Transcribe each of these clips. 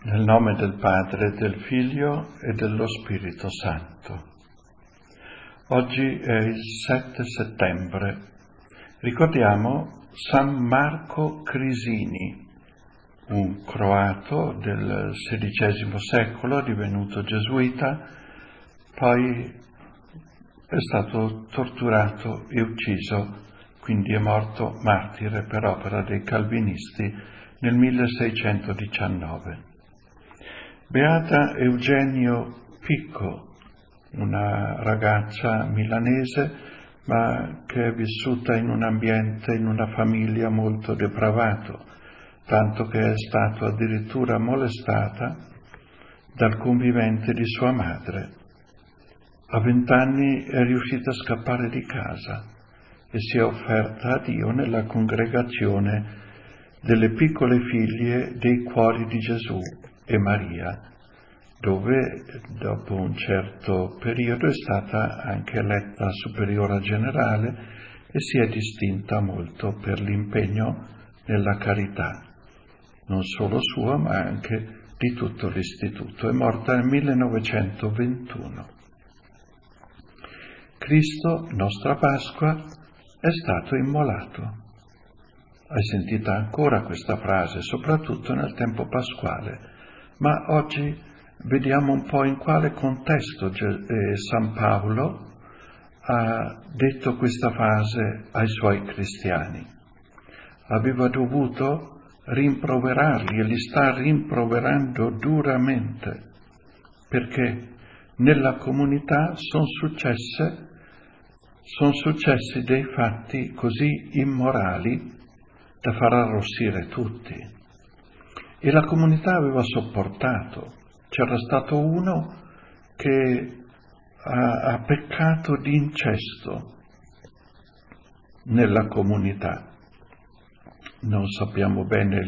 Nel nome del Padre, del Figlio e dello Spirito Santo. Oggi è il 7 settembre. Ricordiamo San Marco Crisini, un croato del XVI secolo, divenuto gesuita, poi è stato torturato e ucciso, quindi è morto martire per opera dei calvinisti nel 1619. Beata Eugenio Picco, una ragazza milanese, ma che è vissuta in un ambiente, in una famiglia molto depravato, tanto che è stata addirittura molestata dal convivente di sua madre. A 20 anni è riuscita a scappare di casa e si è offerta a Dio nella congregazione delle piccole figlie dei cuori di Gesù e Maria, dove dopo un certo periodo è stata anche eletta superiora generale e si è distinta molto per l'impegno nella carità, non solo sua ma anche di tutto l'istituto. È morta nel 1921. Cristo, nostra Pasqua, è stato immolato. Hai sentito ancora questa frase, soprattutto nel tempo pasquale. Ma oggi vediamo un po' in quale contesto San Paolo ha detto questa frase ai suoi cristiani. Aveva dovuto rimproverarli e li sta rimproverando duramente, perché nella comunità sono successi dei fatti così immorali da far arrossire tutti. E la comunità aveva sopportato. C'era stato uno che ha peccato di incesto nella comunità. Non sappiamo bene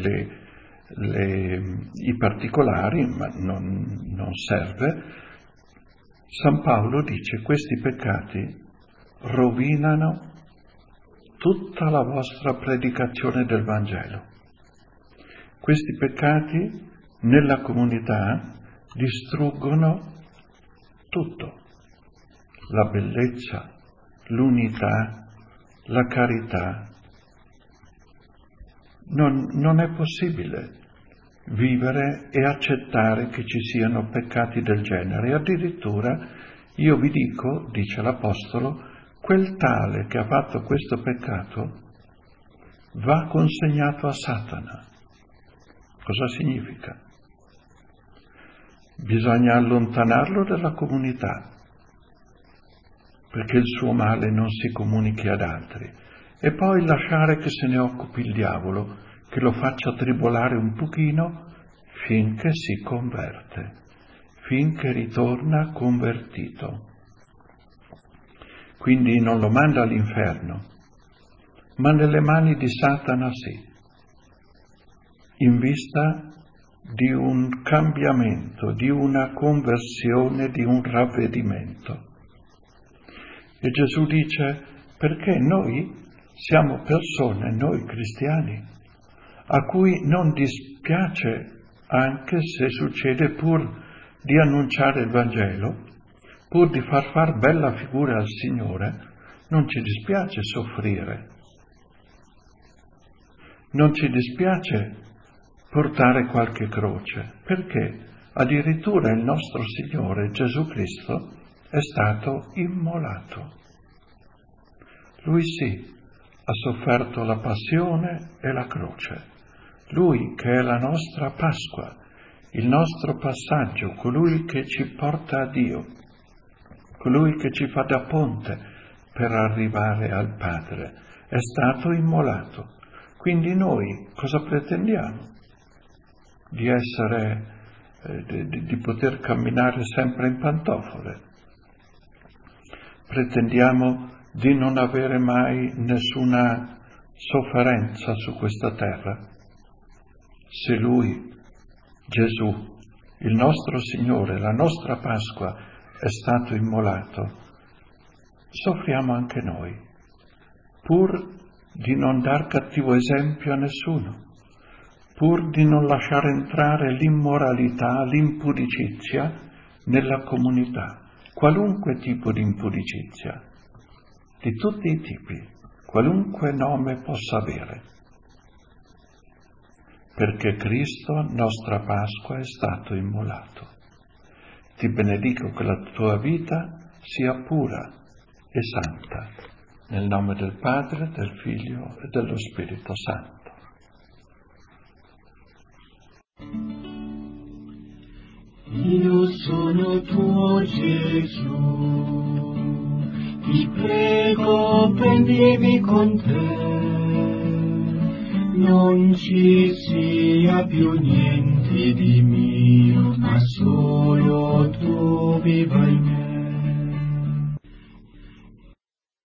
i particolari, ma non serve. San Paolo dice: questi peccati rovinano tutta la vostra predicazione del Vangelo. Questi peccati nella comunità distruggono tutto, la bellezza, l'unità, la carità. Non è possibile vivere e accettare che ci siano peccati del genere. Addirittura io vi dico, dice l'Apostolo, quel tale che ha fatto questo peccato va consegnato a Satana. Cosa significa? Bisogna allontanarlo dalla comunità, perché il suo male non si comunichi ad altri, e poi lasciare che se ne occupi il diavolo, che lo faccia tribolare un pochino finché si converte, finché ritorna convertito. Quindi non lo manda all'inferno, ma nelle mani di Satana sì, in vista di un cambiamento, di una conversione, di un ravvedimento. E Gesù dice: perché noi siamo persone, noi cristiani, a cui non dispiace, anche se succede, pur di annunciare il Vangelo, pur di far bella figura al Signore, non ci dispiace soffrire, non ci dispiace portare qualche croce, perché addirittura il nostro Signore Gesù Cristo è stato immolato. Lui sì, ha sofferto la passione e la croce. Lui che è la nostra Pasqua, il nostro passaggio, colui che ci porta a Dio, colui che ci fa da ponte per arrivare al Padre, è stato immolato. Quindi noi cosa pretendiamo? Di poter camminare sempre in pantofole? Pretendiamo di non avere mai nessuna sofferenza su questa terra? Se Lui, Gesù, il nostro Signore, la nostra Pasqua, è stato immolato, soffriamo anche noi, pur di non dar cattivo esempio a nessuno, pur di non lasciare entrare l'immoralità, l'impudicizia nella comunità, qualunque tipo di impudicizia, di tutti i tipi, qualunque nome possa avere, perché Cristo, nostra Pasqua, è stato immolato. Ti benedico che la tua vita sia pura e santa, nel nome del Padre, del Figlio e dello Spirito Santo. Io sono tuo Gesù, ti prego prendimi con te, non ci sia più niente di mio, ma solo tu viva in me.